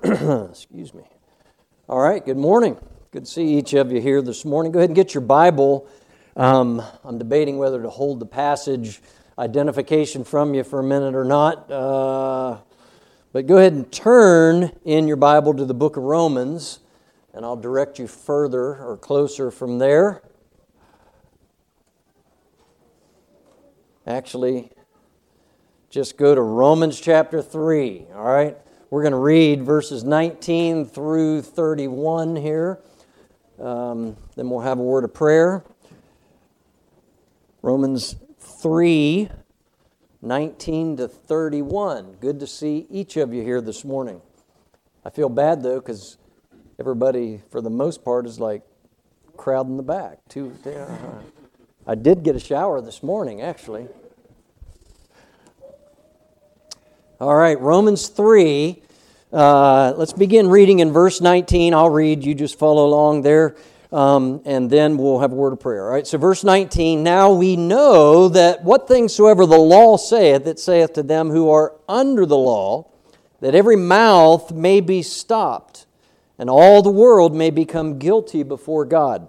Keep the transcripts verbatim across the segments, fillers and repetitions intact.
Excuse me. All right, good morning. Good to see each of you here this morning. Go ahead and get your Bible. Um, I'm debating whether to hold the passage identification from you for a minute or not. Uh, but go ahead and turn in your Bible to the book of Romans, and I'll direct you further or closer from there. Actually, just go to Romans chapter three, all right? We're going to read verses nineteen through thirty-one here. Um, then we'll have a word of prayer. Romans three, nineteen to thirty-one. Good to see each of you here this morning. I feel bad, though, because everybody, for the most part, is like crowding the back. Too, I did get a shower this morning, actually. All right, Romans three. Uh, let's begin reading in verse nineteen. I'll read, you just follow along there, um, and then we'll have a word of prayer. All right, so verse nineteen, now we know that what things soever the law saith, it saith to them who are under the law, that every mouth may be stopped, and all the world may become guilty before God.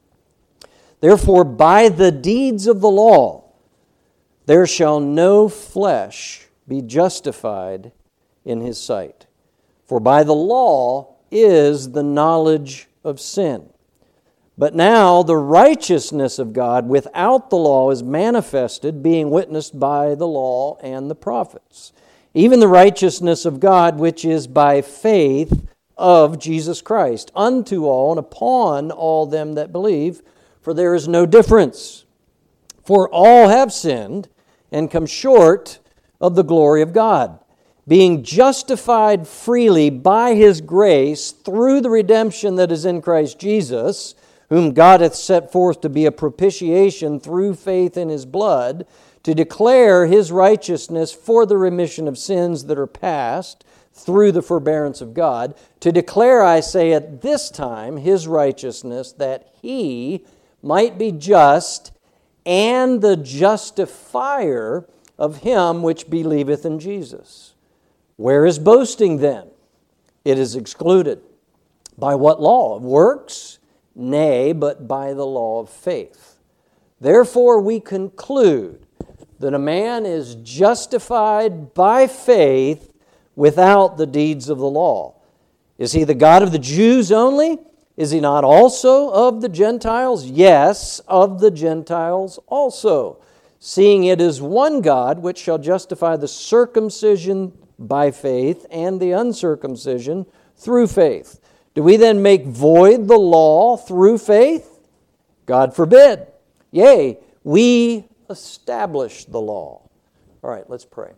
Therefore, by the deeds of the law, there shall no flesh be justified in his sight. For by the law is the knowledge of sin. But now the righteousness of God without the law is manifested, being witnessed by the law and the prophets, even the righteousness of God which is by faith of Jesus Christ, unto all and upon all them that believe, for there is no difference. For all have sinned and come short of the glory of God, being justified freely by His grace through the redemption that is in Christ Jesus, whom God hath set forth to be a propitiation through faith in His blood, to declare His righteousness for the remission of sins that are past through the forbearance of God, to declare, I say, at this time His righteousness, that He might be just and the justifier of him which believeth in Jesus. Where is boasting then? It is excluded. By what law? Of works? Nay, but by the law of faith. Therefore we conclude that a man is justified by faith without the deeds of the law. Is he the God of the Jews only? Is he not also of the Gentiles? Yes, of the Gentiles also. Seeing it is one God which shall justify the circumcision by faith and the uncircumcision through faith. Do we then make void the law through faith? God forbid. Yea, we establish the law. All right, let's pray.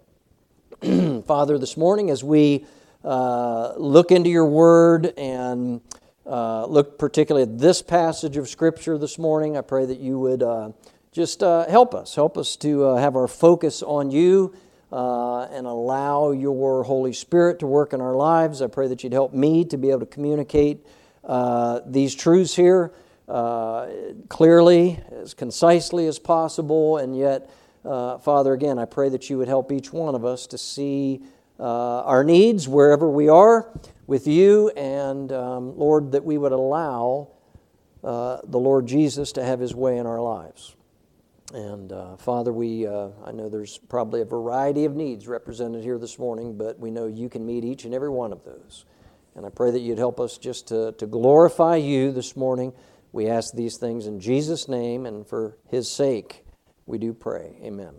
Father, this morning as we uh, look into your word and uh, look particularly at this passage of Scripture this morning, I pray that you would Uh, Just uh, help us. Help us to uh, have our focus on you uh, and allow your Holy Spirit to work in our lives. I pray that you'd help me to be able to communicate uh, these truths here uh, clearly, as concisely as possible. And yet, uh, Father, again, I pray that you would help each one of us to see uh, our needs wherever we are with you. And, um, Lord, that we would allow uh, the Lord Jesus to have His way in our lives. And uh, Father, we uh, I know there's probably a variety of needs represented here this morning, but we know you can meet each and every one of those. And I pray that you'd help us just to, to glorify you this morning. We ask these things in Jesus' name, and for His sake, we do pray. Amen.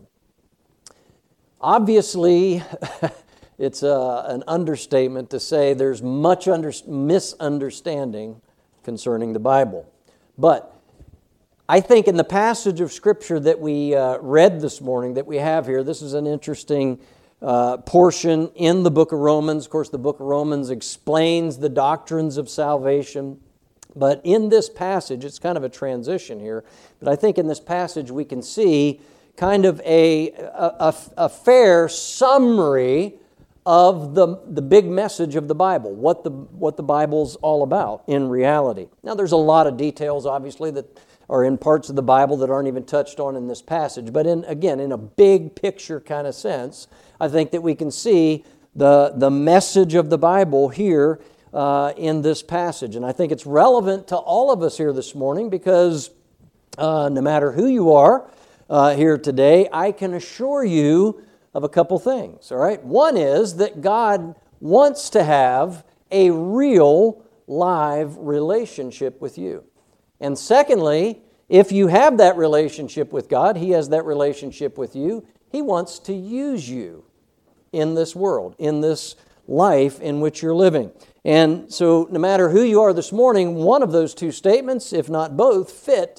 Obviously, it's uh, an understatement to say there's much under, misunderstanding concerning the Bible. But I think in the passage of Scripture that we uh, read this morning, that we have here, this is an interesting uh, portion in the book of Romans. Of course, the book of Romans explains the doctrines of salvation. But in this passage, it's kind of a transition here, but I think in this passage we can see kind of a, a, a fair summary of the, the big message of the Bible, what the, what the Bible's all about in reality. Now, there's a lot of details, obviously, that are in parts of the Bible that aren't even touched on in this passage. But in again, in a big picture kind of sense, I think that we can see the, the message of the Bible here uh, in this passage. And I think it's relevant to all of us here this morning because uh, no matter who you are uh, here today, I can assure you of a couple things, all right? One is that God wants to have a real, live relationship with you. And secondly, if you have that relationship with God, He has that relationship with you, He wants to use you in this world, in this life in which you're living. And so no matter who you are this morning, one of those two statements, if not both, fit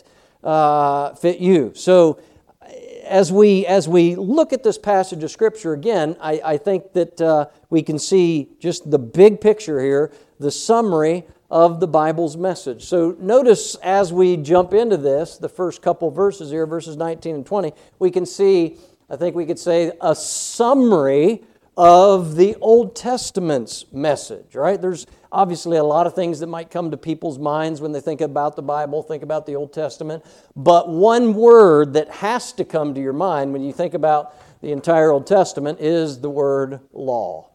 uh, fit you. So as we as we look at this passage of Scripture again, I, I think that uh, we can see just the big picture here, the summary of the Bible's message. So notice as we jump into this, the first couple verses here, verses nineteen and twenty, we can see, I think we could say, a summary of the Old Testament's message, right? There's obviously a lot of things that might come to people's minds when they think about the Bible, think about the Old Testament, but one word that has to come to your mind when you think about the entire Old Testament is the word law.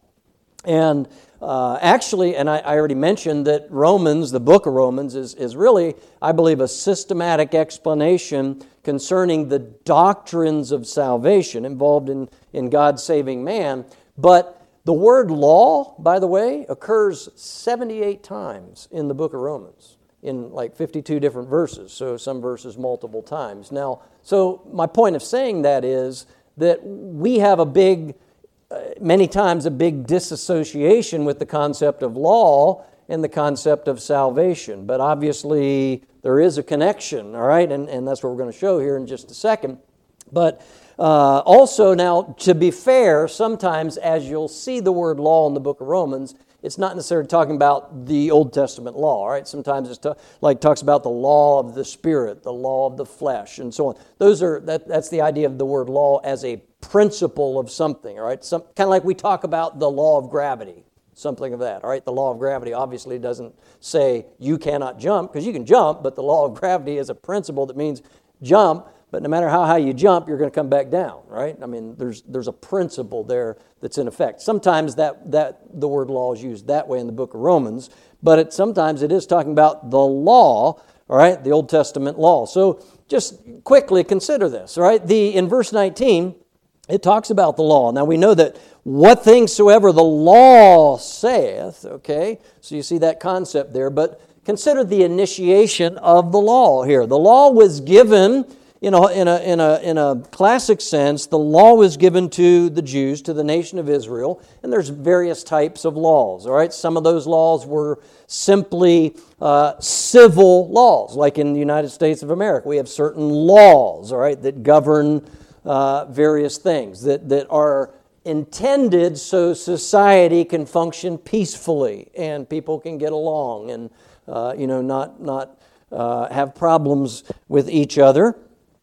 And uh, actually, and I, I already mentioned that Romans, the book of Romans, is, is really, I believe, a systematic explanation concerning the doctrines of salvation involved in, in God saving man. But the word law, by the way, occurs seventy-eight times in the book of Romans, in like fifty-two different verses, so some verses multiple times. Now, so my point of saying that is that we have a big, uh, many times a big disassociation with the concept of law and the concept of salvation. But obviously there is a connection, all right, and, and that's what we're going to show here in just a second. But uh, also now, to be fair, sometimes as you'll see the word law in the book of Romans, it's not necessarily talking about the Old Testament law, all right? Sometimes it's to, like talks about the law of the Spirit, the law of the flesh, and so on. Those are that, that's the idea of the word law as a principle of something, all right? Some, kind of like we talk about the law of gravity, something of that, all right? The law of gravity obviously doesn't say you cannot jump, because you can jump, but the law of gravity is a principle that means jump, but no matter how high you jump, you're going to come back down, right? I mean, there's there's a principle there that's in effect. Sometimes that that the word law is used that way in the book of Romans, but it, sometimes it is talking about the law, all right, the Old Testament law. So just quickly consider this, all right? The in verse nineteen, it talks about the law. Now we know that what things soever the law saith, okay? So you see that concept there, but consider the initiation of the law here. The law was given In a, in, a, in, a, in a classic sense, the law was given to the Jews, to the nation of Israel, and there's various types of laws, all right? Some of those laws were simply uh, civil laws, like in the United States of America. We have certain laws, all right, that govern uh, various things, that, that are intended so society can function peacefully and people can get along and, uh, you know, not, not uh, have problems with each other.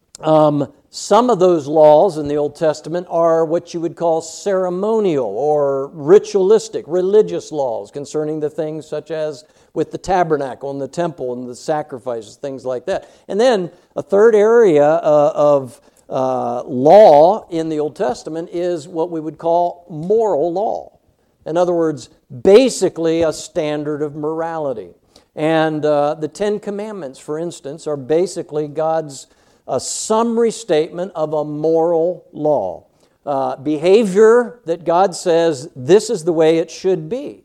Um, some of those laws in the Old Testament are what you would call ceremonial or ritualistic, religious laws concerning the things such as with the tabernacle and the temple and the sacrifices, things like that. And then a third area uh, of uh, law in the Old Testament is what we would call moral law. In other words, basically a standard of morality. And uh, the Ten Commandments, for instance, are basically God's a summary statement of a moral law. Uh, behavior that God says this is the way it should be.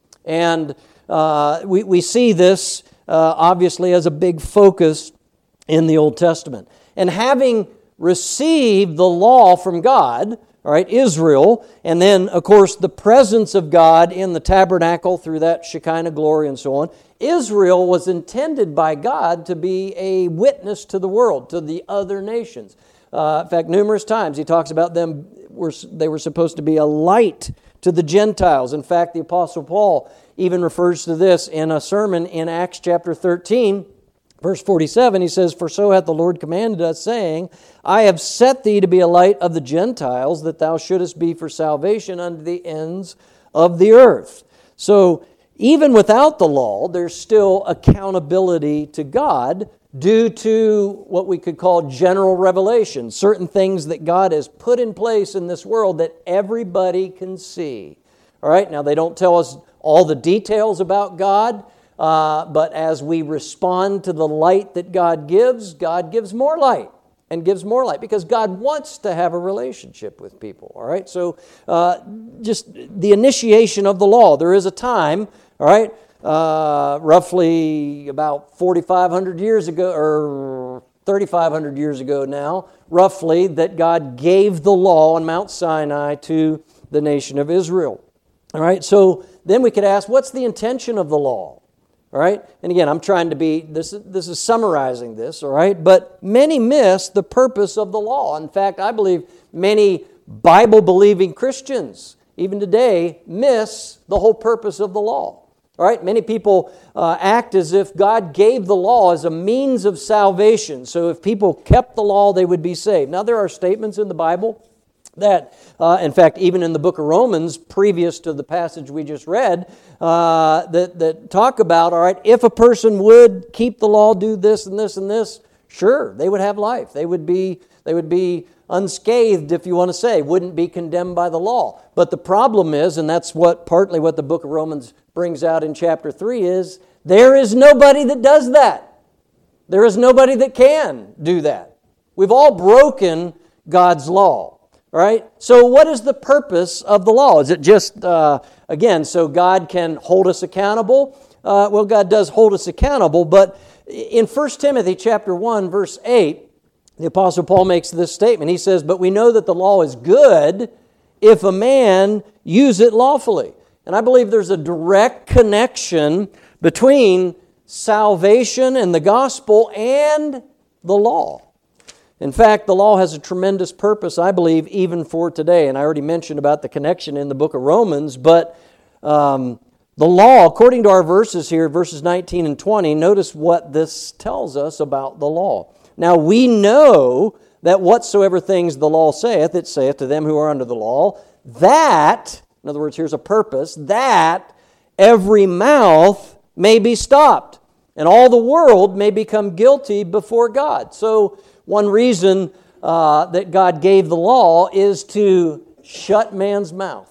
And uh, we, we see this uh, obviously as a big focus in the Old Testament. And having received the law from God, all right, Israel, and then, of course, the presence of God in the tabernacle through that Shekinah glory and so on, Israel was intended by God to be a witness to the world, to the other nations. Uh, in fact, numerous times he talks about them, were, they were supposed to be a light to the Gentiles. In fact, the Apostle Paul even refers to this in a sermon in Acts chapter thirteen, verse forty-seven. He says, "For so hath the Lord commanded us, saying, I have set thee to be a light of the Gentiles, that thou shouldest be for salvation unto the ends of the earth." So, even without the law, there's still accountability to God due to what we could call general revelation, certain things that God has put in place in this world that everybody can see. All right, now they don't tell us all the details about God, uh, but as we respond to the light that God gives, God gives more light. And gives more light because God wants to have a relationship with people. All right, so uh, just the initiation of the law. There is a time, all right, uh, roughly about forty-five hundred years ago, or thirty-five hundred years ago now, roughly, that God gave the law on Mount Sinai to the nation of Israel. All right, so then we could ask, what's the intention of the law? All right, and again, I'm trying to be, this is, this is summarizing this, all right, but many miss the purpose of the law. In fact, I believe many Bible-believing Christians, even today, miss the whole purpose of the law. All right, many people uh, act as if God gave the law as a means of salvation. So if people kept the law, they would be saved. Now, there are statements in the Bible that, uh, in fact, even in the book of Romans, previous to the passage we just read, uh, that, that talk about, all right, if a person would keep the law, do this and this and this, sure, they would have life. They would be, they would be unscathed, if you want to say, wouldn't be condemned by the law. But the problem is, and that's what partly what the book of Romans brings out in chapter three, is there is nobody that does that. There is nobody that can do that. We've all broken God's law. Right? So what is the purpose of the law? Is it just, uh, again, so God can hold us accountable? Uh, well, God does hold us accountable, but in First Timothy chapter one, verse eight, the Apostle Paul makes this statement. He says, "But we know that the law is good if a man use it lawfully." And I believe there's a direct connection between salvation and the gospel and the law. In fact, the law has a tremendous purpose, I believe, even for today. And I already mentioned about the connection in the book of Romans, but um, the law, according to our verses here, verses nineteen and twenty, notice what this tells us about the law. Now, we know that whatsoever things the law saith, it saith to them who are under the law, that, in other words, here's a purpose, that every mouth may be stopped, and all the world may become guilty before God. So, one reason uh, that God gave the law is to shut man's mouth.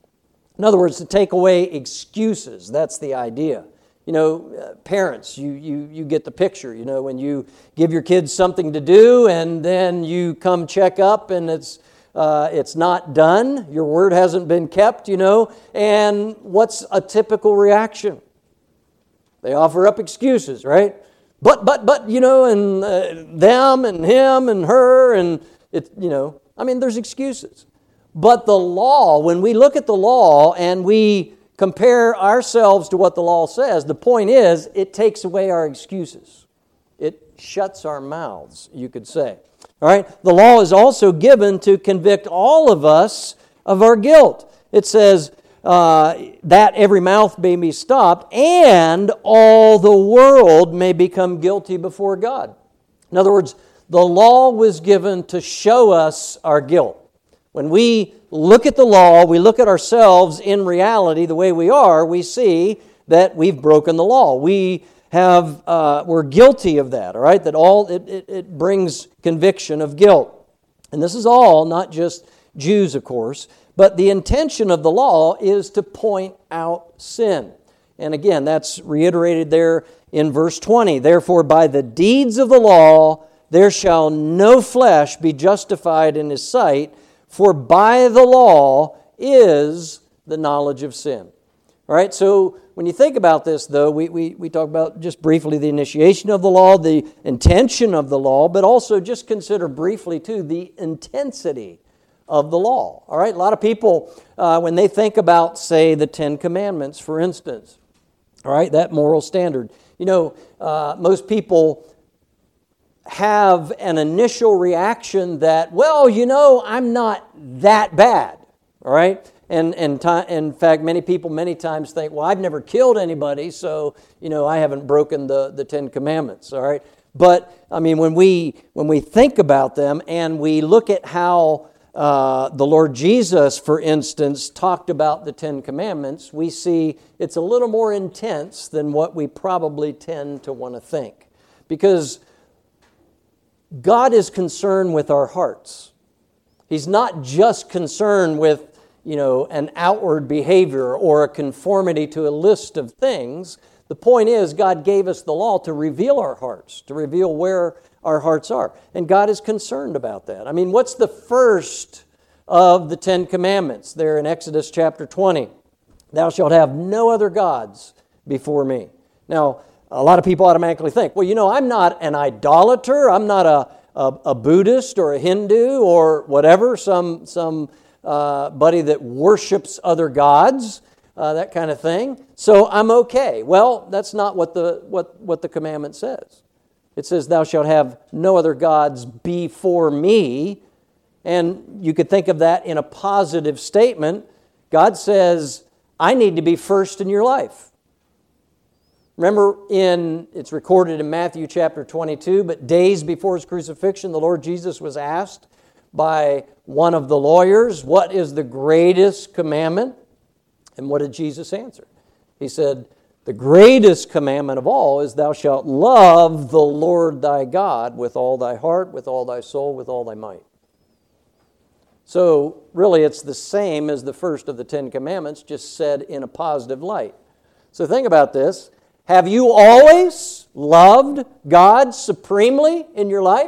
In other words, to take away excuses. That's the idea. You know, uh, parents, you, you, you get the picture. You know, when you give your kids something to do and then you come check up and it's uh, it's not done, your word hasn't been kept, you know, and what's a typical reaction? They offer up excuses, right? But, but, but, you know, and uh, them and him and her and, it, you know, I mean, there's excuses. But the law, when we look at the law and we compare ourselves to what the law says, the point is it takes away our excuses. It shuts our mouths, you could say. All right? The law is also given to convict all of us of our guilt. It says, Uh, that every mouth may be stopped, and all the world may become guilty before God. In other words, the law was given to show us our guilt. When we look at the law, we look at ourselves in reality the way we are, we see that we've broken the law. We have, uh, we're guilty of that, all right? That all, it, it, it brings conviction of guilt. And this is all, not just Jews, of course, but the intention of the law is to point out sin. And again, that's reiterated there in verse twenty. Therefore, by the deeds of the law, there shall no flesh be justified in his sight, for by the law is the knowledge of sin. All right, so when you think about this, though, we, we, we talk about just briefly the initiation of the law, the intention of the law, but also just consider briefly, too, the intensity of the law. All right, a lot of people, uh, when they think about, say, the Ten Commandments, for instance, all right, that moral standard, you know, uh, most people have an initial reaction that, well, you know, I'm not that bad, all right? And, and t- in fact, many people many times think, well, I've never killed anybody, so, you know, I haven't broken the, the Ten Commandments, all right? But, I mean, when we when we think about them and we look at how Uh, the Lord Jesus, for instance, talked about the Ten Commandments, we see it's a little more intense than what we probably tend to want to think. Because God is concerned with our hearts. He's not just concerned with, you know, an outward behavior or a conformity to a list of things. The point is, God gave us the law to reveal our hearts, to reveal where our hearts are. And God is concerned about that. I mean, what's the first of the Ten Commandments there in Exodus chapter twenty? Thou shalt have no other gods before me. Now, a lot of people automatically think, well, you know, I'm not an idolater. I'm not a, a, a Buddhist or a Hindu or whatever, some, some uh, buddy that worships other gods. Uh, that kind of thing. So I'm okay. Well, that's not what the what, what the commandment says. It says, thou shalt have no other gods before me. And you could think of that in a positive statement. God says, I need to be first in your life. Remember, in it's recorded in Matthew chapter twenty-two, but days before his crucifixion, the Lord Jesus was asked by one of the lawyers, what is the greatest commandment? And what did Jesus answer? He said, the greatest commandment of all is thou shalt love the Lord thy God with all thy heart, with all thy soul, with all thy might. So really it's the same as the first of the Ten Commandments, just said in a positive light. So think about this. Have you always loved God supremely in your life?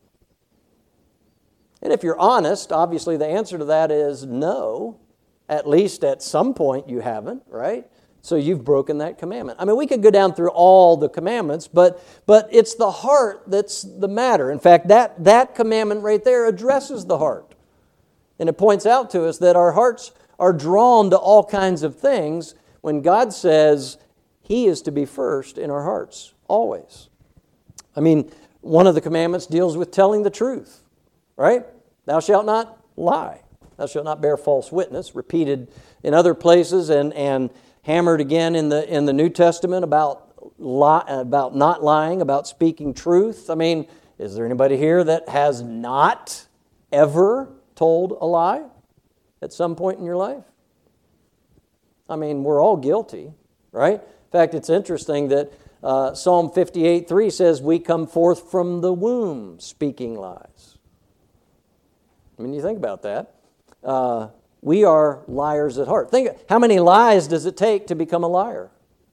And if you're honest, obviously the answer to that is no. At least at some point you haven't, right? So you've broken that commandment. I mean, we could go down through all the commandments, but but it's the heart that's the matter. In fact, that, that commandment right there addresses the heart. And it points out to us that our hearts are drawn to all kinds of things when God says He is to be first in our hearts, always. I mean, one of the commandments deals with telling the truth, right? Thou shalt not lie. Thou shalt not bear false witness, repeated in other places and, and hammered again in the in the New Testament about li- about not lying, about speaking truth. I mean, is there anybody here that has not ever told a lie at some point in your life? I mean, we're all guilty, right? In fact, it's interesting that uh, Psalm fifty-eight three says, we come forth from the womb speaking lies. I mean, you think about that. Uh, we are liars at heart. Think, how many lies does it take to become a liar?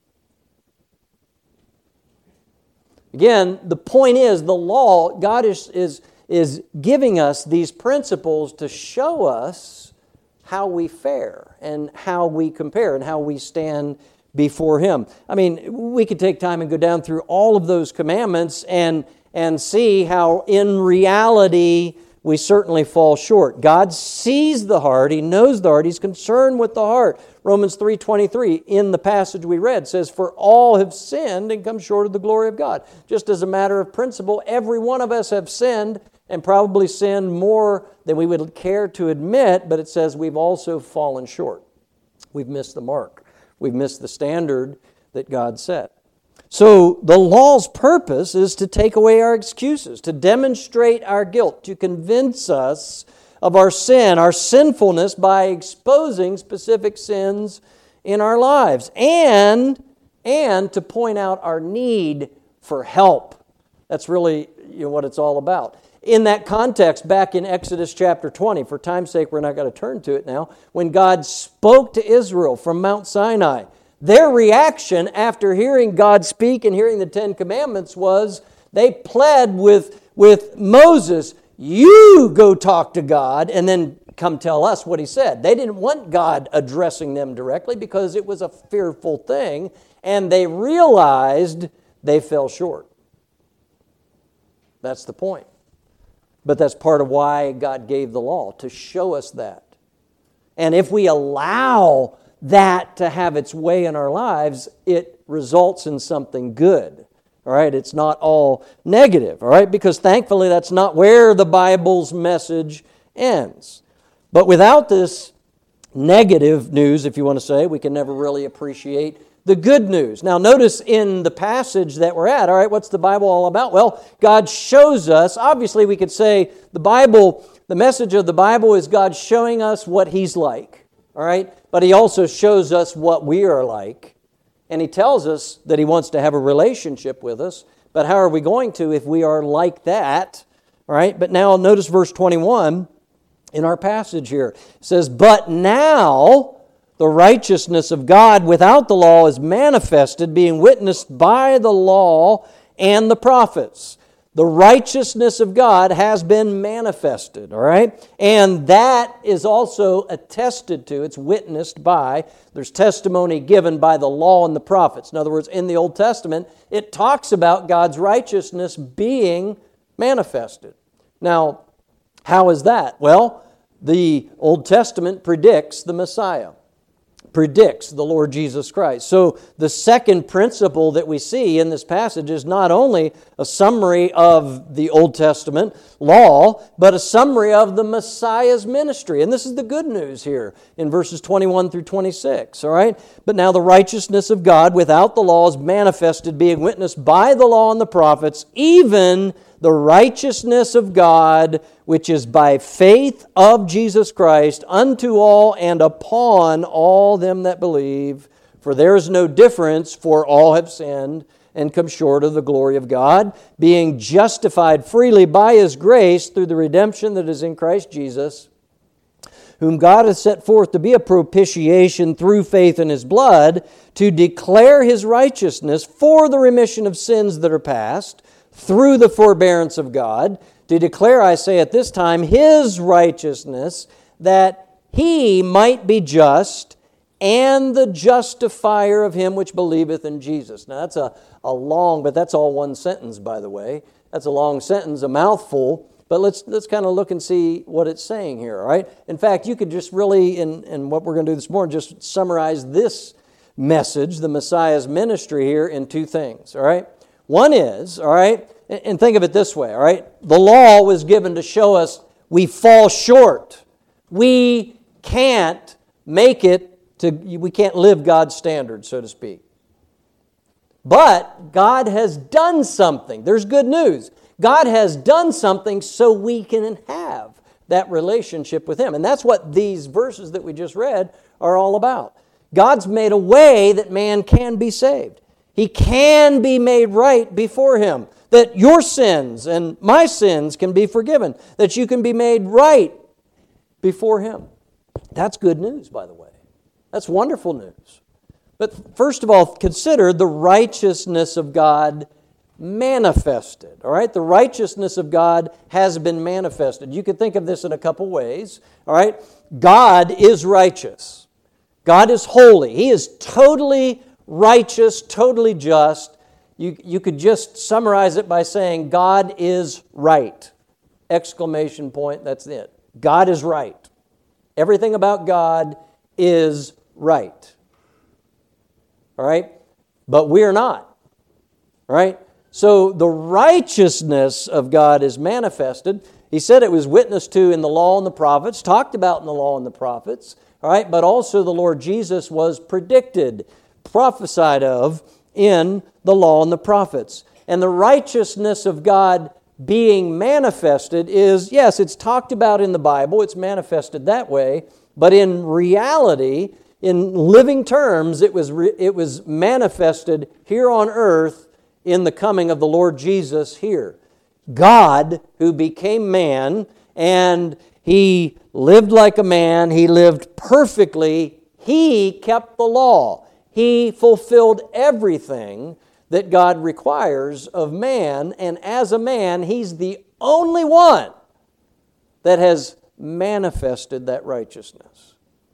Again, the point is, the law, God is, is, is giving us these principles to show us how we fare and how we compare and how we stand before Him. I mean, we could take time and go down through all of those commandments and, and see how in reality we certainly fall short. God sees the heart. He knows the heart. He's concerned with the heart. Romans three twenty-three, in the passage we read, says, for all have sinned and come short of the glory of God. Just as a matter of principle, every one of us have sinned and probably sinned more than we would care to admit, but it says we've also fallen short. We've missed the mark. We've missed the standard that God set. So the law's purpose is to take away our excuses, to demonstrate our guilt, to convince us of our sin, our sinfulness by exposing specific sins in our lives, and, and to point out our need for help. That's really you know, what it's all about. In that context, back in Exodus chapter twenty, for time's sake, we're not going to turn to it now, when God spoke to Israel from Mount Sinai, their reaction after hearing God speak and hearing the Ten Commandments was they pled with, with Moses, you go talk to God and then come tell us what He said. They didn't want God addressing them directly because it was a fearful thing, and they realized they fell short. That's the point. But that's part of why God gave the law, to show us that. And if we allow that to have its way in our lives, it results in something good. All right, it's not all negative, all right, because thankfully that's not where the Bible's message ends. But without this negative news, if you want to say, we can never really appreciate the good news. Now notice in the passage that we're at, all right, what's the Bible all about? Well, God shows us, obviously we could say the Bible, the message of the Bible is God showing us what He's like, all right? But He also shows us what we are like. And He tells us that He wants to have a relationship with us. But how are we going to if we are like that? All right? But now notice verse twenty-one. in our passage here. It says, "But now the righteousness of God without the law is manifested, being witnessed by the law and the prophets." The righteousness of God has been manifested, all right? And that is also attested to, it's witnessed by, there's testimony given by the law and the prophets. In other words, in the Old Testament, it talks about God's righteousness being manifested. Now, how is that? Well, the Old Testament predicts the Messiah, predicts the Lord Jesus Christ. So the second principle that we see in this passage is not only a summary of the Old Testament law, but a summary of the Messiah's ministry. And this is the good news here in verses twenty-one through twenty-six, all right? "But now the righteousness of God without the law is manifested, being witnessed by the law and the prophets, even the righteousness of God, which is by faith of Jesus Christ, unto all and upon all them that believe. For there is no difference, for all have sinned and come short of the glory of God, being justified freely by His grace through the redemption that is in Christ Jesus, whom God hath set forth to be a propitiation through faith in His blood, to declare His righteousness for the remission of sins that are past, through the forbearance of God, to declare, I say at this time, His righteousness, that He might be just, and the justifier of him which believeth in Jesus." Now that's a, a long, but that's all one sentence, by the way. That's a long sentence, a mouthful, but let's let's kind of look and see what it's saying here, all right? In fact, you could just really, in, in what we're going to do this morning, just summarize this message, the Messiah's ministry here, in two things, all right? One is, all right, and think of it this way, all right? The law was given to show us we fall short. We can't make it to, we can't live God's standards, so to speak. But God has done something. There's good news. God has done something so we can have that relationship with Him. And that's what these verses that we just read are all about. God's made a way that man can be saved. He can be made right before Him. That your sins and my sins can be forgiven. That you can be made right before Him. That's good news, by the way. That's wonderful news. But first of all, consider the righteousness of God manifested. All right? The righteousness of God has been manifested. You could think of this in a couple ways. All right? God is righteous. God is holy. He is totally righteous, totally just. You, you could just summarize it by saying God is right. Exclamation point, that's it. God is right. Everything about God is right. All right? But we are not. All right? So the righteousness of God is manifested. He said it was witnessed to in the law and the prophets, talked about in the law and the prophets. All right? But also the Lord Jesus was predicted, prophesied of in the law and the prophets. And the righteousness of God being manifested is, yes, it's talked about in the Bible, it's manifested that way, but in reality, in living terms, it was re- it was manifested here on earth in the coming of the Lord Jesus here. God, who became man, and He lived like a man, He lived perfectly, He kept the law. He fulfilled everything that God requires of man, and as a man, He's the only one that has manifested that righteousness.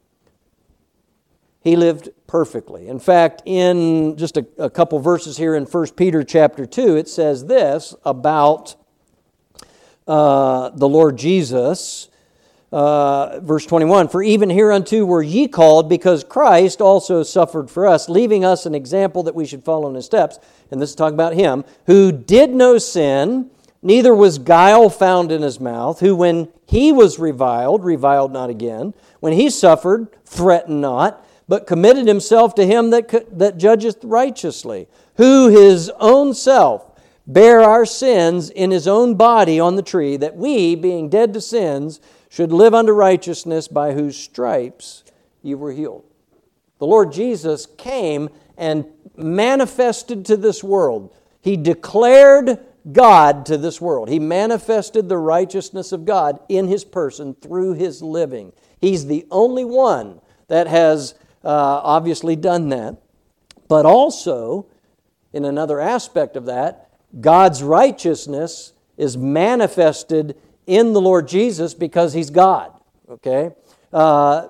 He lived perfectly. In fact, in just a, a couple verses here in First Peter chapter two, it says this about uh, the Lord Jesus. Uh, verse twenty-one, "For even hereunto were ye called, because Christ also suffered for us, leaving us an example that we should follow in His steps." And this is talking about Him, "who did no sin, neither was guile found in His mouth, who when He was reviled, reviled not again. When He suffered, threatened not, but committed Himself to Him that, that judgeth righteously, who His own self bare our sins in His own body on the tree, that we, being dead to sins, should live unto righteousness, by whose stripes ye were healed." The Lord Jesus came and manifested to this world. He declared God to this world. He manifested the righteousness of God in His person through His living. He's the only one that has uh, obviously done that. But also, in another aspect of that, God's righteousness is manifested in the Lord Jesus because He's God. Okay? Uh,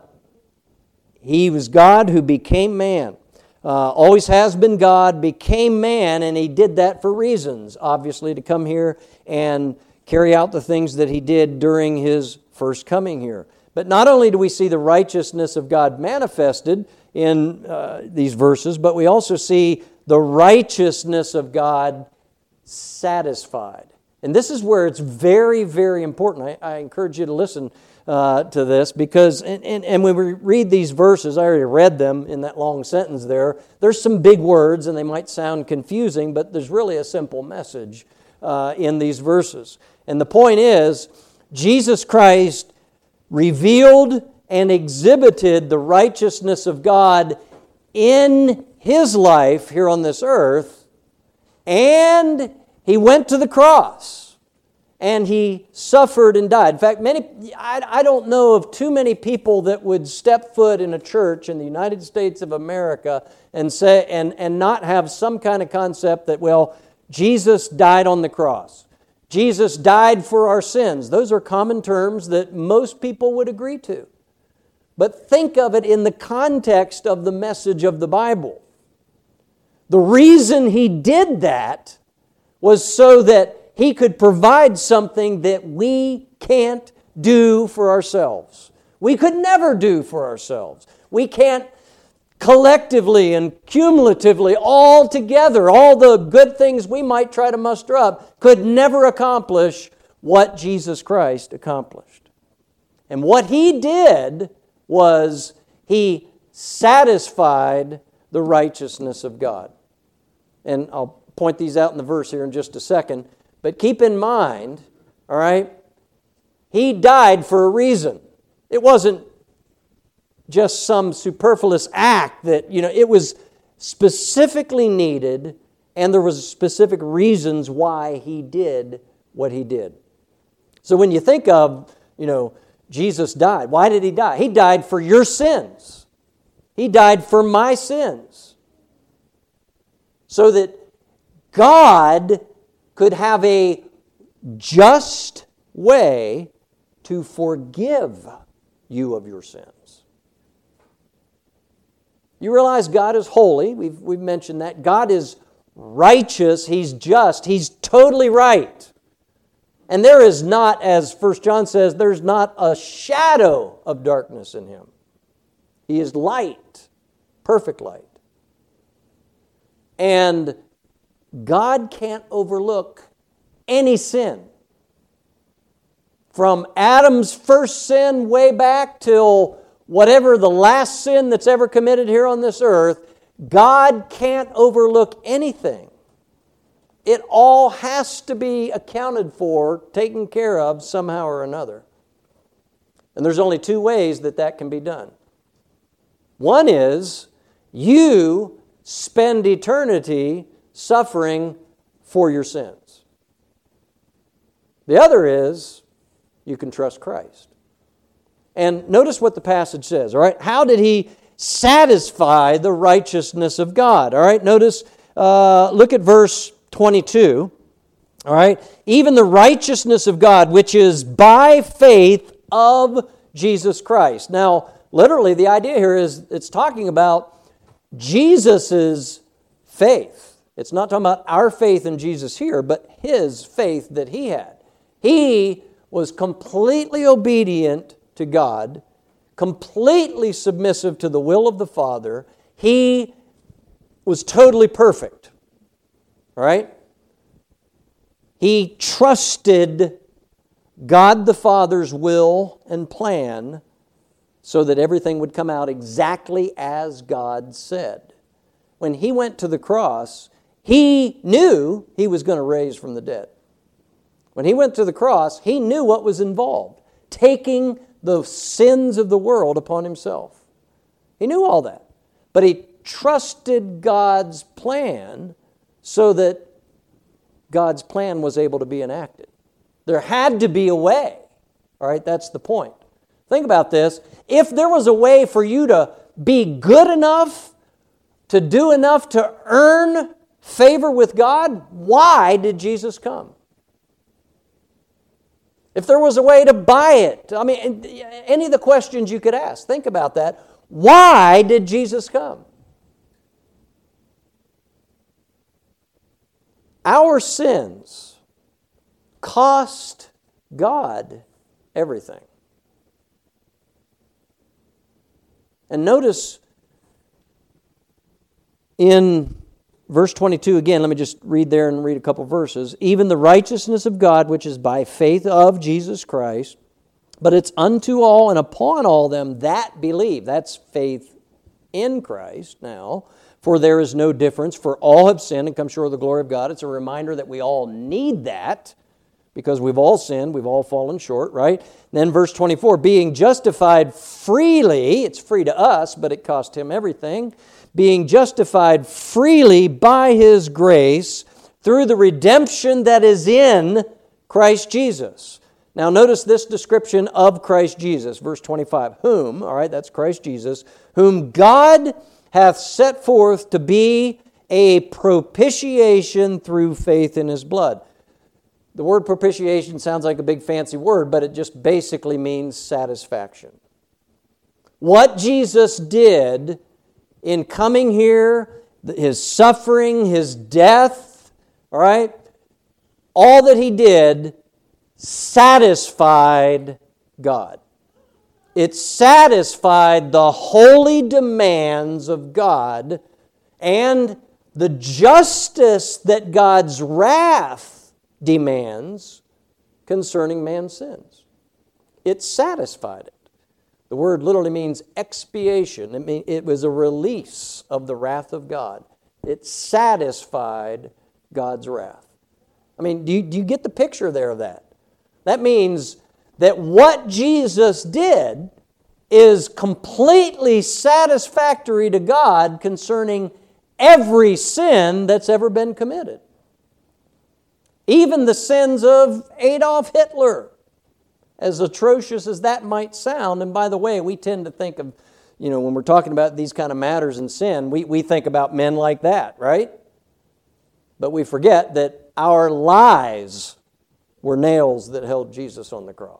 he was God who became man. Uh, always has been God, became man, and He did that for reasons, obviously, to come here and carry out the things that He did during His first coming here. But not only do we see the righteousness of God manifested in uh, these verses, but we also see the righteousness of God satisfied. And this is where it's very, very important. I, I encourage you to listen uh, to this because, and, and, and when we read these verses, I already read them in that long sentence there, there's some big words and they might sound confusing, but there's really a simple message uh, in these verses. And the point is, Jesus Christ revealed and exhibited the righteousness of God in His life here on this earth, and He went to the cross, and He suffered and died. In fact, many I, I don't know of too many people that would step foot in a church in the United States of America and say and, and not have some kind of concept that, well, Jesus died on the cross. Jesus died for our sins. Those are common terms that most people would agree to. But think of it in the context of the message of the Bible. The reason He did that was so that He could provide something that we can't do for ourselves. We could never do for ourselves. We can't collectively and cumulatively, all together, all the good things we might try to muster up, could never accomplish what Jesus Christ accomplished. And what He did was He satisfied the righteousness of God. And I'll point these out in the verse here in just a second. But keep in mind, all right, He died for a reason. It wasn't just some superfluous act that, you know, it was specifically needed, and there was specific reasons why He did what He did. So when you think of, you know, Jesus died, why did He die? He died for your sins. He died for my sins. So that God could have a just way to forgive you of your sins. You realize God is holy. We've, we've mentioned that. God is righteous. He's just. He's totally right. And there is not, as First John says, there's not a shadow of darkness in Him. He is light, perfect light. And God can't overlook any sin. From Adam's first sin way back till whatever the last sin that's ever committed here on this earth, God can't overlook anything. It all has to be accounted for, taken care of somehow or another. And there's only two ways that that can be done. One is you spend eternity suffering for your sins. The other is you can trust Christ. And notice what the passage says, all right? How did He satisfy the righteousness of God? All right, notice, uh, look at verse twenty-two. All right, even the righteousness of God, which is by faith of Jesus Christ. Now, literally, the idea here is it's talking about Jesus' faith. It's not talking about our faith in Jesus here, but His faith that He had. He was completely obedient to God, completely submissive to the will of the Father. He was totally perfect. All right? He trusted God the Father's will and plan so that everything would come out exactly as God said. When He went to the cross, He knew He was going to raise from the dead. When He went to the cross, He knew what was involved, taking the sins of the world upon Himself. He knew all that. But He trusted God's plan so that God's plan was able to be enacted. There had to be a way. All right, that's the point. Think about this. If there was a way for you to be good enough, to do enough to earn favor with God, why did Jesus come? If there was a way to buy it, I mean, any of the questions you could ask, think about that. Why did Jesus come? Our sins cost God everything. And notice in verse twenty-two, again, let me just read there and read a couple verses. Even the righteousness of God, which is by faith of Jesus Christ, but it's unto all and upon all them that believe. That's faith in Christ now. For there is no difference, for all have sinned and come short of the glory of God. It's a reminder that we all need that, because we've all sinned, we've all fallen short, right? And then verse twenty-four, being justified freely, it's free to us, but it cost Him everything, being justified freely by His grace through the redemption that is in Christ Jesus. Now notice this description of Christ Jesus, verse twenty-five, whom, all right, that's Christ Jesus, whom God hath set forth to be a propitiation through faith in His blood. The word propitiation sounds like a big fancy word, but it just basically means satisfaction. What Jesus did in coming here, His suffering, His death, all right, all that He did satisfied God. It satisfied the holy demands of God and the justice that God's wrath demands concerning man's sins. It satisfied it. The word literally means expiation. It mean, it was a release of the wrath of God. It satisfied God's wrath. I mean, do you, do you get the picture there of that? That means that what Jesus did is completely satisfactory to God concerning every sin that's ever been committed. Even the sins of Adolf Hitler, as atrocious as that might sound. And by the way, we tend to think of, you know, when we're talking about these kind of matters in sin, we, we think about men like that, right? But we forget that our lies were nails that held Jesus on the cross.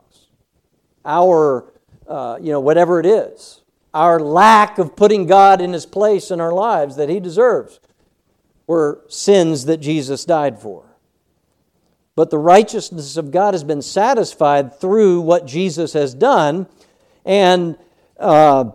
Our, uh, you know, whatever it is, our lack of putting God in His place in our lives that He deserves were sins that Jesus died for. But the righteousness of God has been satisfied through what Jesus has done. And uh,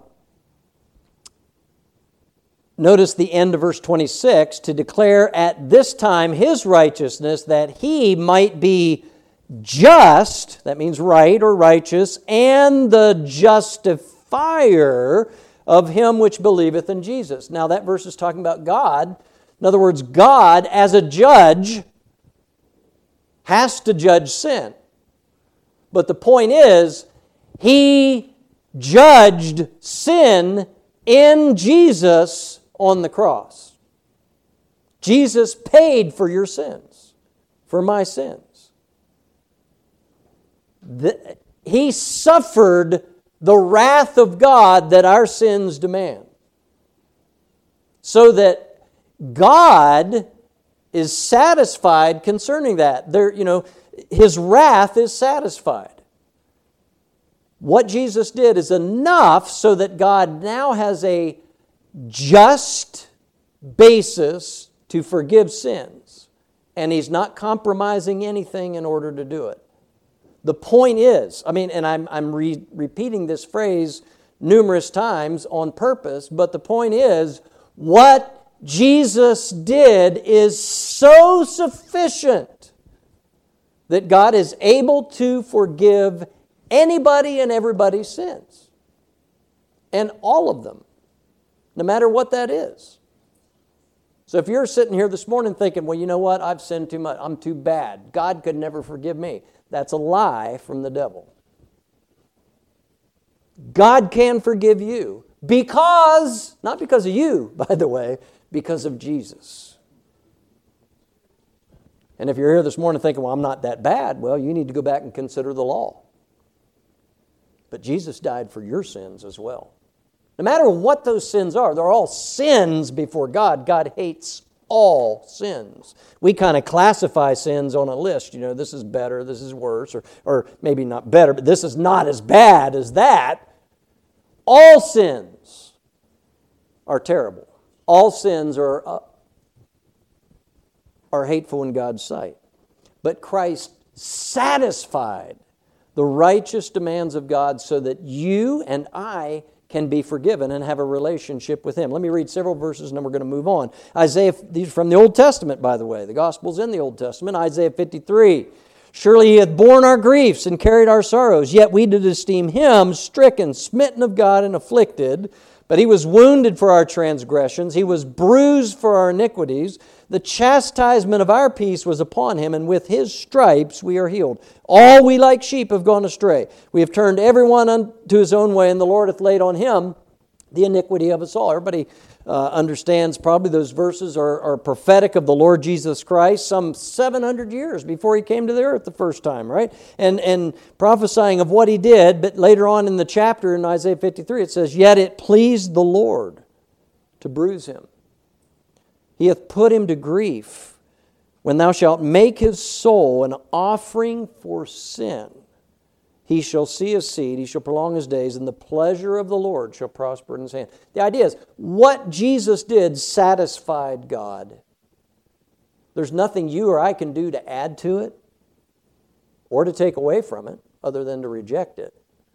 notice the end of verse twenty-six, to declare at this time His righteousness, that He might be just, that means right or righteous, and the justifier of him which believeth in Jesus. Now that verse is talking about God. In other words, God as a judge has to judge sin. But the point is, He judged sin in Jesus on the cross. Jesus paid for your sins, for my sins. The, he suffered the wrath of God that our sins demand, so that God is satisfied concerning that. There, you know, His wrath is satisfied. What Jesus did is enough so that God now has a just basis to forgive sins, and He's not compromising anything in order to do it. The point is, I mean, and I'm, I'm re- repeating this phrase numerous times on purpose, but the point is, what Jesus did is so sufficient that God is able to forgive anybody and everybody's sins. And all of them, no matter what that is. So if you're sitting here this morning thinking, well, you know what, I've sinned too much, I'm too bad, God could never forgive me. That's a lie from the devil. God can forgive you because, not because of you, by the way, because of Jesus. And if you're here this morning thinking, well, I'm not that bad, well, you need to go back and consider the law. But Jesus died for your sins as well. No matter what those sins are, they're all sins before God. God hates all sins. We kind of classify sins on a list. You know, this is better, this is worse, or, or maybe not better, but this is not as bad as that. All sins are terrible. All sins are, uh, are hateful in God's sight. But Christ satisfied the righteous demands of God so that you and I can be forgiven and have a relationship with Him. Let me read several verses and then we're going to move on. Isaiah, these are from the Old Testament, by the way. The Gospel's in the Old Testament. Isaiah fifty-three. Surely He hath borne our griefs and carried our sorrows, yet we did esteem Him stricken, smitten of God, and afflicted. But He was wounded for our transgressions, He was bruised for our iniquities. The chastisement of our peace was upon Him, and with His stripes we are healed. All we like sheep have gone astray. We have turned everyone unto his own way, and the Lord hath laid on Him the iniquity of us all. Everybody uh, understands probably those verses are, are prophetic of the Lord Jesus Christ some seven hundred years before He came to the earth the first time, right? And, and prophesying of what He did, but later on in the chapter in Isaiah fifty-three it says, yet it pleased the Lord to bruise Him. He hath put Him to grief. When thou shalt make His soul an offering for sin, He shall see His seed, He shall prolong His days, and the pleasure of the Lord shall prosper in His hand. The idea is, what Jesus did satisfied God. There's nothing you or I can do to add to it or to take away from it other than to reject it.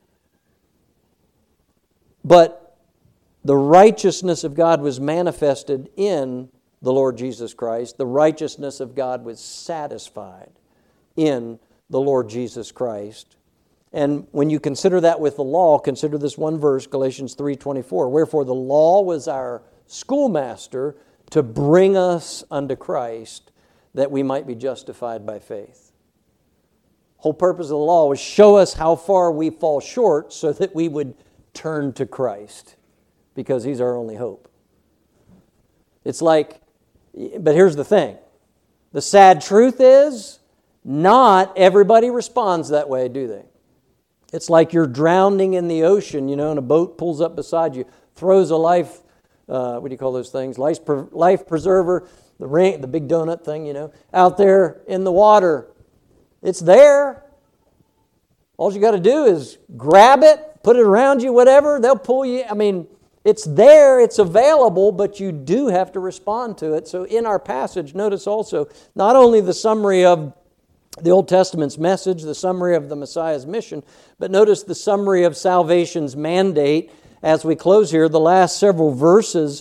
But the righteousness of God was manifested in the Lord Jesus Christ. The righteousness of God was satisfied in the Lord Jesus Christ. And when you consider that with the law, consider this one verse, Galatians three twenty-four. Wherefore the law was our schoolmaster to bring us unto Christ, that we might be justified by faith. Whole purpose of the law was show us how far we fall short so that we would turn to Christ, because He's our only hope. It's like, but here's the thing. The sad truth is, not everybody responds that way, do they? It's like you're drowning in the ocean, you know, and a boat pulls up beside you, throws a life, uh, what do you call those things? Life, life preserver, the ring, the big donut thing, you know, out there in the water. It's there. All you got to do is grab it, put it around you, whatever. They'll pull you. I mean, it's there, it's available, but you do have to respond to it. So in our passage, notice also not only the summary of the Old Testament's message, the summary of the Messiah's mission, but notice the summary of salvation's mandate as we close here, the last several verses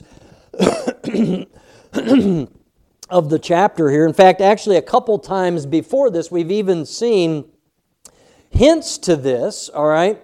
of the chapter here. In fact, actually a couple times before this, we've even seen hints to this, all right?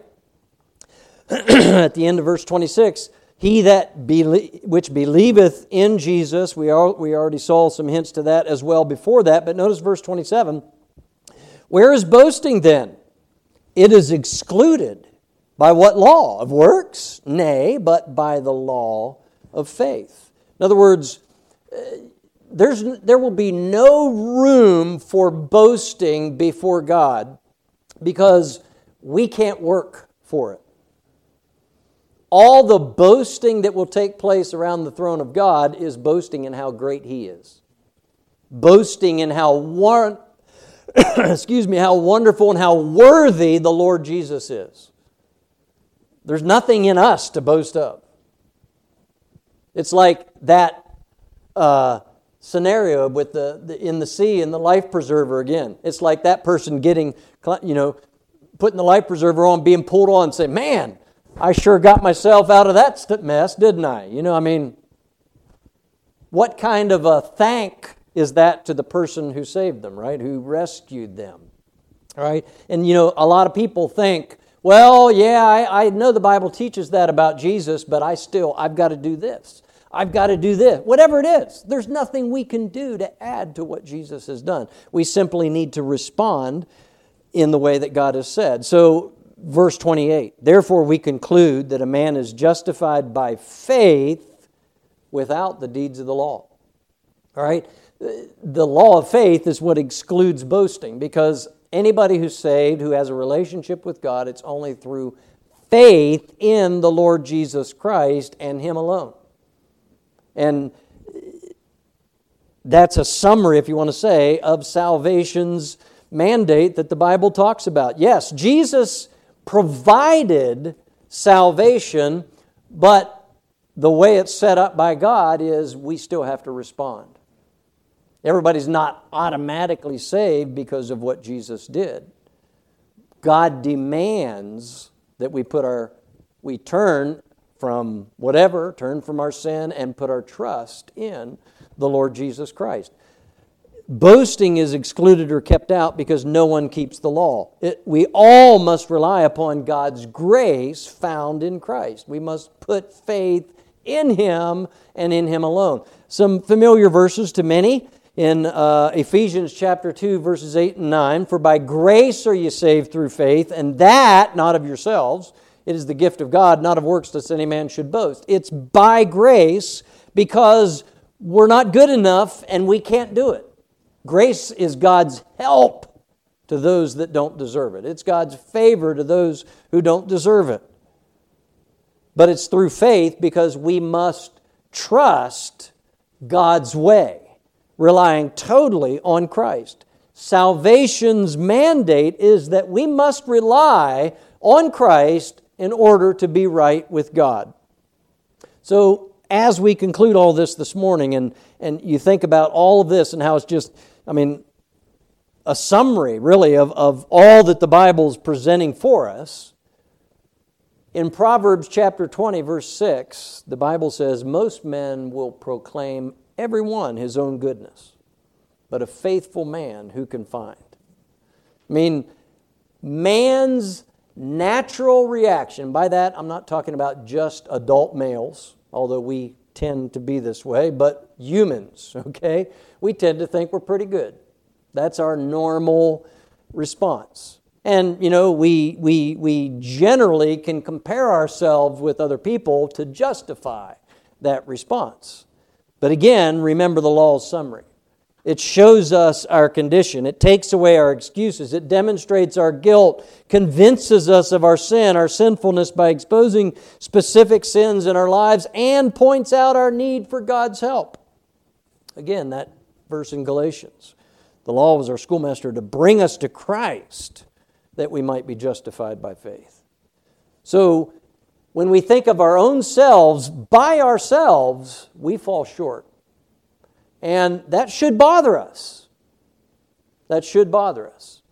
At the end of verse twenty-six, he that belie- which believeth in Jesus, we, are, we already saw some hints to that as well before that, but notice verse twenty-seven, where is boasting then? It is excluded. By what law? Of works? Nay, but by the law of faith. In other words, there's, there will be no room for boasting before God because we can't work for it. All the boasting that will take place around the throne of God is boasting in how great He is. Boasting in how war- excuse me, how wonderful and how worthy the Lord Jesus is. There's nothing in us to boast of. It's like that uh, scenario with the, the in the sea and the life preserver again. It's like that person getting, you know, putting the life preserver on, being pulled on and saying, man, I sure got myself out of that mess, didn't I? You know, I mean, what kind of a thank is that to the person who saved them, right? Who rescued them, right? And, you know, a lot of people think, well, yeah, I, I know the Bible teaches that about Jesus, but I still, I've got to do this. I've got to do this. Whatever it is, there's nothing we can do to add to what Jesus has done. We simply need to respond in the way that God has said. So, verse twenty-eight, therefore we conclude that a man is justified by faith without the deeds of the law. All right? The law of faith is what excludes boasting, because anybody who's saved, who has a relationship with God, it's only through faith in the Lord Jesus Christ and Him alone. And that's a summary, if you want to say, of salvation's mandate that the Bible talks about. Yes, Jesus provided salvation, but the way it's set up by God is we still have to respond. Everybody's not automatically saved because of what Jesus did. God demands that we put our, we turn from whatever, turn from our sin and put our trust in the Lord Jesus Christ. Boasting is excluded or kept out because no one keeps the law. It, we all must rely upon God's grace found in Christ. We must put faith in Him and in Him alone. Some familiar verses to many in uh, Ephesians chapter two, verses eight and nine. For by grace are you saved through faith, and that not of yourselves. It is the gift of God, not of works, lest any man should boast. It's by grace because we're not good enough and we can't do it. Grace is God's help to those that don't deserve it. It's God's favor to those who don't deserve it. But it's through faith because we must trust God's way, relying totally on Christ. Salvation's mandate is that we must rely on Christ in order to be right with God. So as we conclude all this this morning, and, and you think about all of this and how it's just, I mean, a summary really of, of all that the Bible is presenting for us, in Proverbs chapter twenty, verse six, the Bible says, most men will proclaim every one his own goodness, but a faithful man who can find? I mean, man's natural reaction, by that I'm not talking about just adult males, although we tend to be this way, but humans, okay? We tend to think we're pretty good. That's our normal response. And, you know, we, we, we generally can compare ourselves with other people to justify that response. But again, remember the law's summary. It shows us our condition. It takes away our excuses. It demonstrates our guilt, convinces us of our sin, our sinfulness by exposing specific sins in our lives, and points out our need for God's help. Again, that verse in Galatians. The law was our schoolmaster to bring us to Christ that we might be justified by faith. So, when we think of our own selves, by ourselves, we fall short. And that should bother us. That should bother us.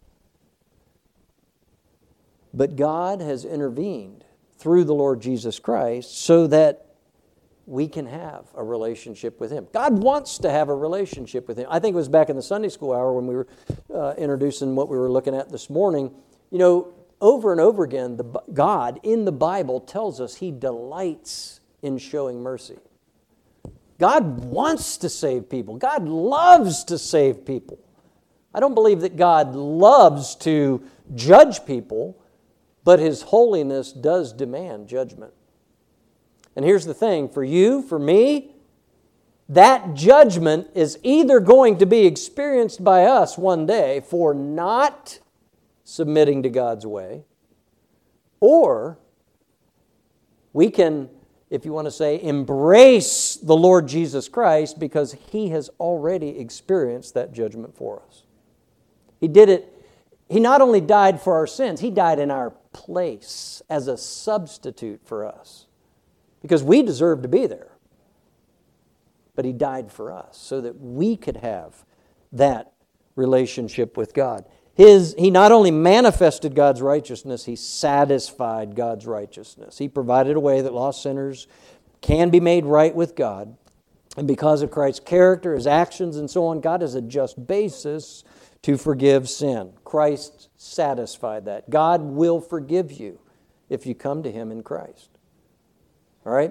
But God has intervened through the Lord Jesus Christ so that we can have a relationship with Him. God wants to have a relationship with Him. I think it was back in the Sunday school hour when we were uh, introducing what we were looking at this morning. You know, over and over again, the, God in the Bible tells us He delights in showing mercy. God wants to save people. God loves to save people. I don't believe that God loves to judge people, but His holiness does demand judgment. And here's the thing, for you, for me, that judgment is either going to be experienced by us one day for not submitting to God's way, or we can, if you want to say, embrace the Lord Jesus Christ because He has already experienced that judgment for us. He did it. He not only died for our sins, He died in our place as a substitute for us because we deserve to be there. But He died for us so that we could have that relationship with God. His, he not only manifested God's righteousness, He satisfied God's righteousness. He provided a way that lost sinners can be made right with God. And because of Christ's character, His actions, and so on, God has a just basis to forgive sin. Christ satisfied that. God will forgive you if you come to Him in Christ. All right?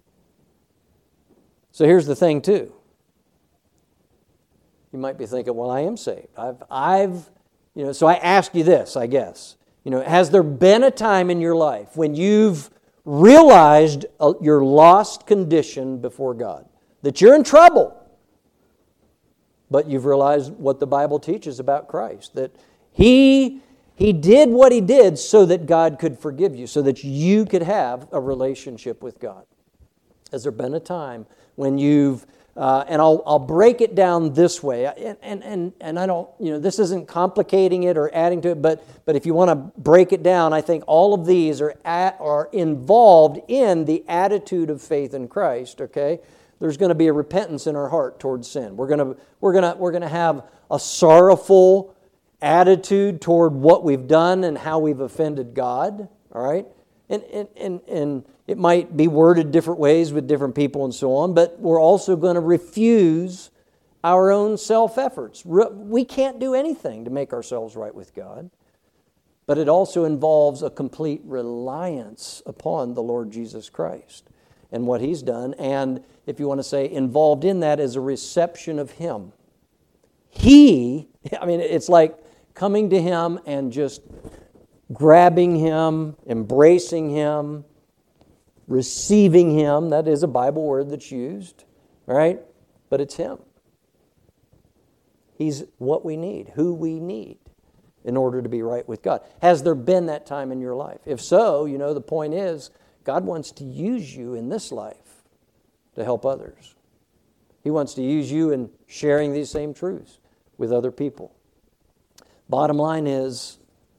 So here's the thing, too. You might be thinking, well, I am saved. I've... I've You know, so I ask you this, I guess. You know, has there been a time in your life when you've realized your lost condition before God? That you're in trouble? but you've realized what the Bible teaches about Christ, that He, he did what He did so that God could forgive you, so that you could have a relationship with God. Has there been a time when you've, uh, and I'll, I'll break it down this way, and, and, and, and I don't, you know, this isn't complicating it or adding to it, but, but if you want to break it down, I think all of these are, at, are involved in the attitude of faith in Christ, okay? There's going to be a repentance in our heart towards sin. We're going to, we're going to, we're going to have a sorrowful attitude toward what we've done and how we've offended God, all right? And, and, and, and it might be worded different ways with different people and so on, but we're also going to refuse our own self-efforts. We can't do anything to make ourselves right with God, but it also involves a complete reliance upon the Lord Jesus Christ and what He's done, and if you want to say involved in that is a reception of Him. He, I mean, it's like coming to Him and just grabbing Him, embracing Him, receiving Him. That is a Bible word that's used, right? But it's Him. He's what we need, who we need in order to be right with God. Has there been that time in your life? If so, you know, the point is, God wants to use you in this life to help others. He wants to use you in sharing these same truths with other people. Bottom line is,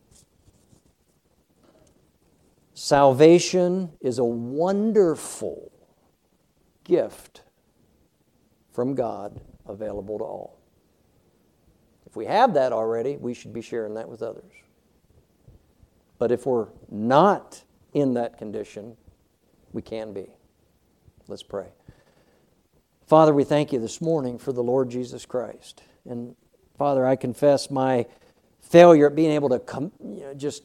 salvation is a wonderful gift from God available to all. If we have that already, we should be sharing that with others. But if we're not in that condition, we can be. Let's pray. Father, we thank You this morning for the Lord Jesus Christ. And Father, I confess my failure at being able to com- you know, just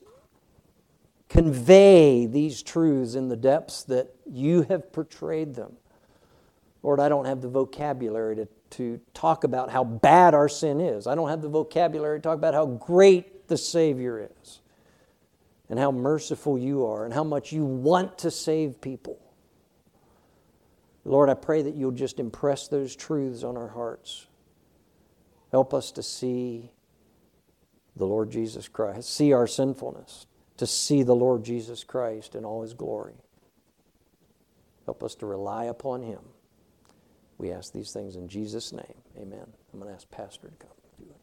convey these truths in the depths that You have portrayed them. Lord, I don't have the vocabulary to, to talk about how bad our sin is. I don't have the vocabulary to talk about how great the Savior is and how merciful You are and how much You want to save people. Lord, I pray that You'll just impress those truths on our hearts. Help us to see the Lord Jesus Christ, see our sinfulness, to see the Lord Jesus Christ in all His glory. Help us to rely upon Him. We ask these things in Jesus' name. Amen. I'm going to ask Pastor to come do it.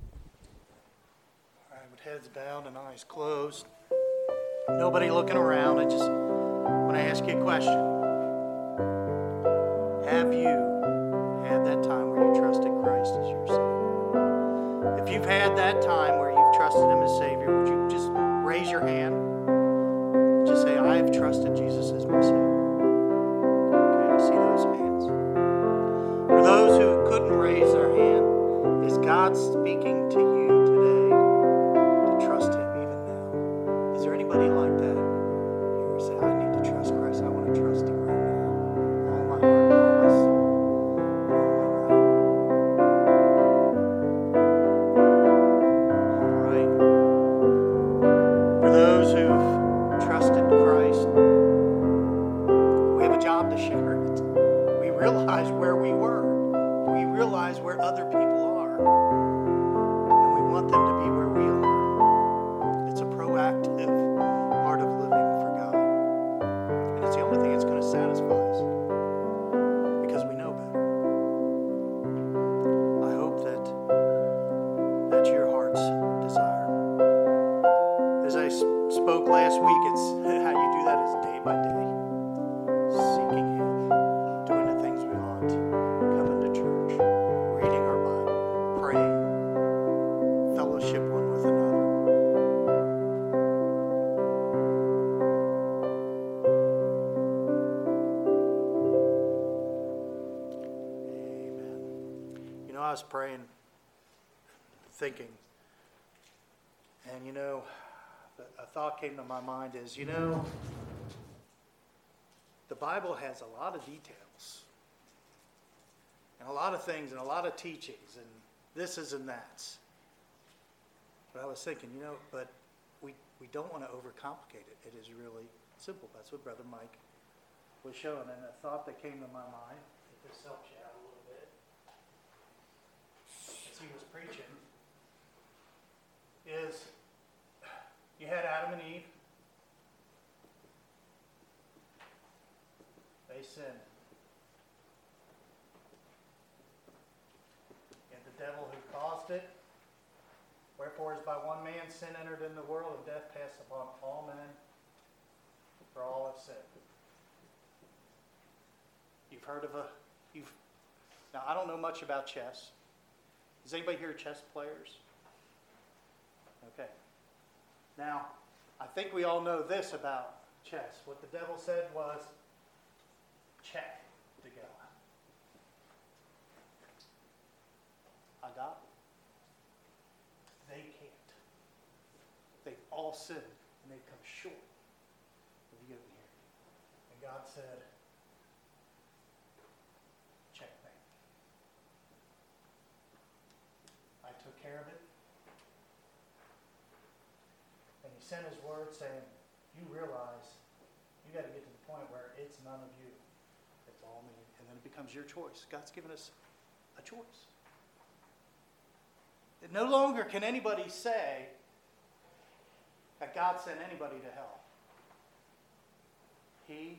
All right, with heads bowed and eyes closed, nobody looking around, I just want to ask you a question. Have you had that time where you trusted Christ as your Savior? If you've had that time where you've trusted Him as Savior, would you just raise your hand? Just say, I have trusted Jesus as my Savior. Okay, I see those hands. For those who couldn't raise their hand, is God speaking to you today to trust Him even now? Is there anybody like that? You say, I need to trust Christ. I want to trust Him right now. All my heart, all my soul, all my might. All right. For those who've trusted Christ, we have a job to share it. We realize where we were. We realize where other people are. And we want them to be where we are. It's a proactive part of living for God. And it's the only thing that's going to satisfy us. Because we know better. I hope that that's your heart's desire. As I spoke last week, it's how you do that is day by day. Seeking Him, doing the things we ought, coming to church, reading our Bible, praying, fellowship one with another. Amen. You know, I was praying, thinking, and you know, a thought came to my mind is, you know, the Bible has a lot of details and a lot of things and a lot of teachings and this is and that's. But I was thinking, you know, but we, we don't want to overcomplicate it. It is really simple. That's what Brother Mike was showing. And a thought that came to my mind, if this helps you out a little bit. as he was preaching is you had Adam and Eve. They sinned. And the devil who caused it, wherefore as by one man sin entered in the world, and death passed upon all men, for all have sinned. You've heard of a, you've, now I don't know much about chess. Is anybody here chess players? Okay. Now, I think we all know this about chess. What the devil said was, check the guy. I got it. They can't. They've all sinned, and they've come short of you getting here. And God said, checkmate. I took care of it. And he sent his word saying, you realize you got to get to the point where it's none of you. It's all me. And then it becomes your choice. God's given us a choice. And no longer can anybody say that God sent anybody to hell. He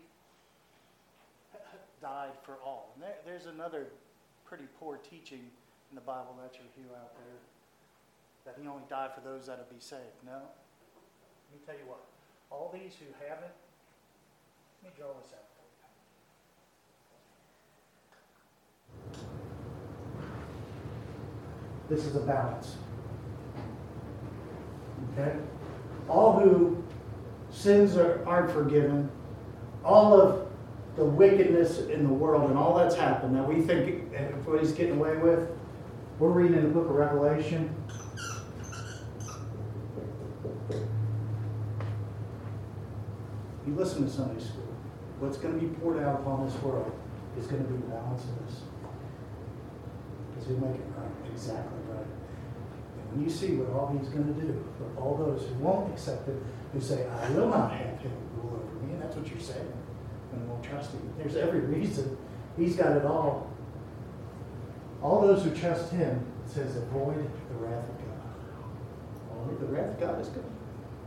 died for all. And there, there's another pretty poor teaching in the Bible that you hear out there, that he only died for those that would be saved. No. Let me tell you what. All these who haven't, let me draw this out for you. This is a balance. Okay? All who sins are, aren't forgiven, all of the wickedness in the world and all that's happened that we think everybody's getting away with, we're reading in the book of Revelation. You listen to Sunday school. What's going to be poured out upon this world is going to be the balance of this. Because he'll make it right, exactly right. And when you see what all he's going to do for all those who won't accept it, who say, I will not have him rule over me, and that's what you're saying, and won't trust him. There's every reason. He's got it all. All those who trust him, it says, avoid the wrath of God. Only the wrath of God is good.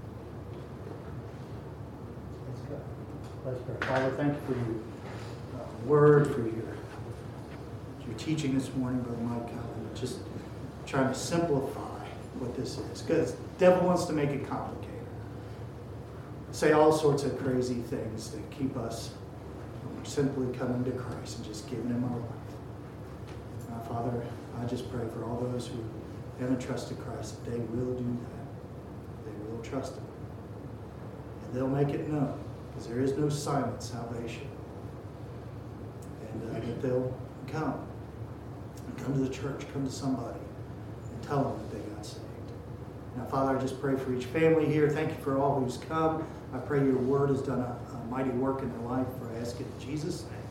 Let's go. Let's pray. Father, thank you for your uh, word, for your, your teaching this morning, Brother Mike, and just trying to simplify what this is. Because the devil wants to make it complicated. Say all sorts of crazy things that keep us from simply coming to Christ and just giving him our life. Uh, Father, I just pray for all those who haven't trusted Christ that they will do that. They will trust him. And they'll make it known, because there is no silent salvation. And uh, that they'll come. And come to the church, come to somebody, and tell them that they got saved. Now, Father, I just pray for each family here. Thank you for all who's come. I pray your word has done a, a mighty work in their life. For I ask it in Jesus' name.